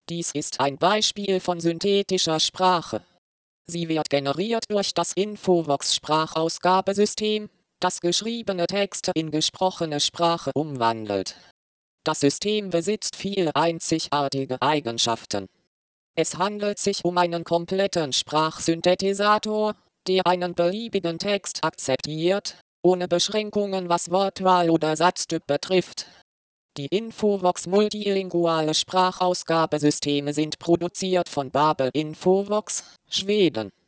Dies ist ein Beispiel von synthetischer Sprache. Sie wird generiert durch das Infovocus-Sprachausgabesystem, das geschriebene Texte in gesprochene Sprache umwandelt. Das System besitzt viele einzigartige Eigenschaften. Es handelt sich um einen kompletten Sprachsynthetisator, der einen beliebigen Text akzeptiert, ohne Beschränkungen was Wortwahl oder Satztyp betrifft. Die Infovox multilinguale Sprachausgabesysteme sind produziert von Babel Infovox, Schweden.